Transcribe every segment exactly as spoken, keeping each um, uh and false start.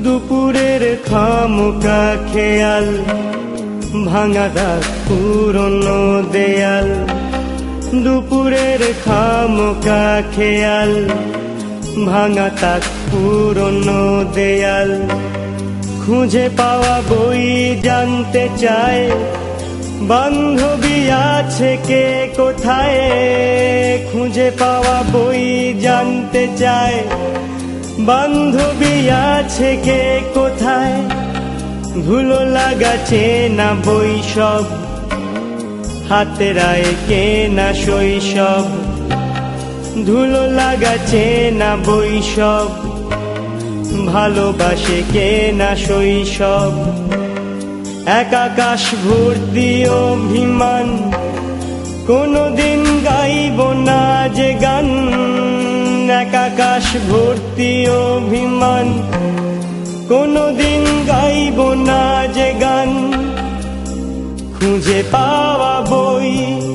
দুপুরের খামোকা খেয়াল, ভাঙা দাগ পুরনো দেয়াল। দুপুরের খামোকা খেয়াল, ভাঙা তাক পুরনো দেয়াল। খুঁজে পাওয়া বই জানতে চায়, বান্ধবী আছে কে কোথায়। খুঁজে পাওয়া বই জানতে চায়, বান্ধবী আছে কে কোথায়। ধুলো লাগা চেনা বই সব, হাতেরায় কেনা শৈশব। ধুলো লাগা চেনা বই সব, ভালোবাসে কেনা শৈশব। এক আকাশ ভর্তি অভিমান, কোনদিন গাইব না যে গান। এক আকাশ ভর্তি অভিমান, কোনদিন গাইব না যে গান। খুঁজে পাওয়া বই,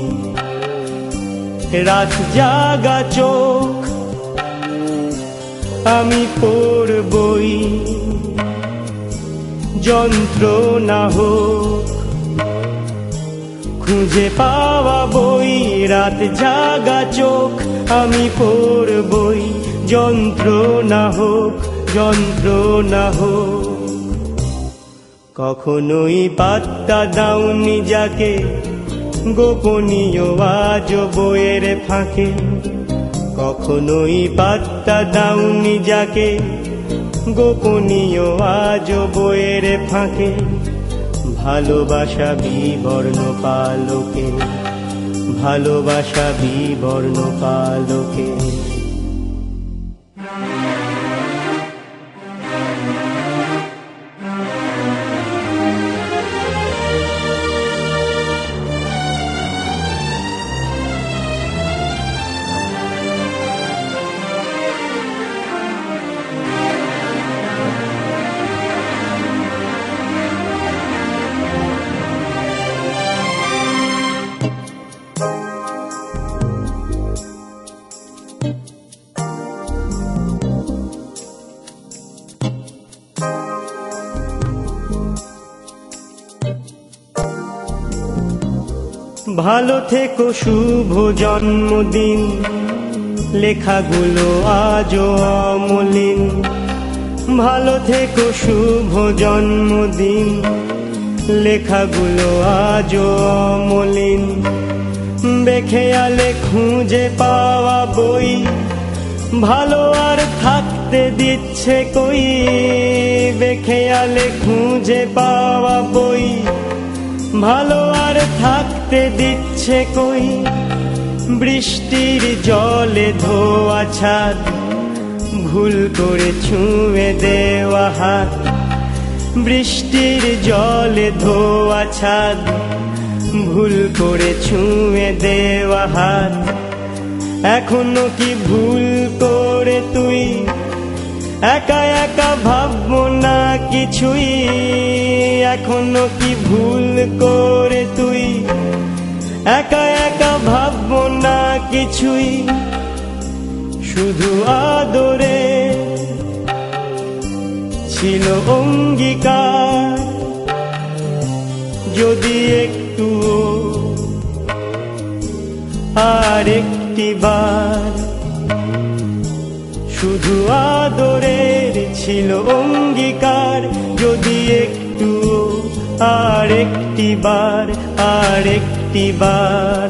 রাত জাগা চোখ, আমি পড়বই যন্ত্রণা হোক। খুঁজে পাওয়া বই, রাত জাগা চোখ, আমি পড়বই যন্ত্রণা হোক, যন্ত্রণা হোক। কখনোই পাত্তা দাওনি যাকে, গোপনীয় আজ বইয়ের ফাঁকে। কখনোই পাত্তা দাওনি যাকে, গোপনীয় আজ বইয়ের ফাঁকে। ভালোবাসা বিবর্ণ পালকে, ভালোবাসা বিবর্ণ পালকে। ভালো থেকো, শুভ জন্মদিন। লেখাগুলো আজও অমলিন। ভালো থেকো, শুভ জন্মদিন। লেখাগুলো আজও অমলিন। বেখেয়ালে খুঁজে পাওয়া বই, ভালো আর থাকতে দিচ্ছে কই। বেখেয়ালে খুঁজে পাওয়া বই, ভালো আর থাকতে দিচ্ছে কই। বৃষ্টির জলে ধোয়া ছাদ, ভুল করে ছুঁয়ে দেওয়া হাত। বৃষ্টির জলে ধোয়া ছাদ, ভুল করে ছুঁয়ে দেওয়া হাত। এখনো কি ভুল করে তুই একা একা ভাববো না কিছুই। এখনো কি ভুল করে তুই একা একা ভাববো না কিছুই। শুধু আদরে ছিল অঙ্গীকার, যদি একটু আর একটি বার। শুধু আদরের ছিল অঙ্গীকার, যদি একটু আর একটি বার, আর একটি বার।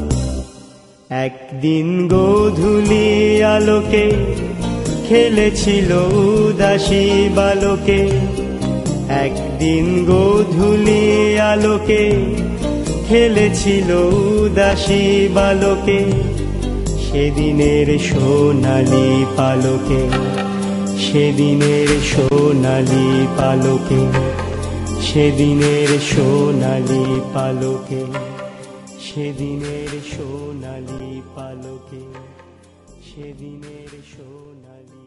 একদিন গোধূলি আলোকে খেলেছিল উদাসী বালকে। একদিন গোধূলি আলোকে খেলেছিল উদাসী বালকে। সেদিনের সোনালি পালকে, সেদিনের সোনালি পালকে, সেদিনের সোনালি পালকে, সেদিনের সোনালি পালকে, সেদিনের সোনালি।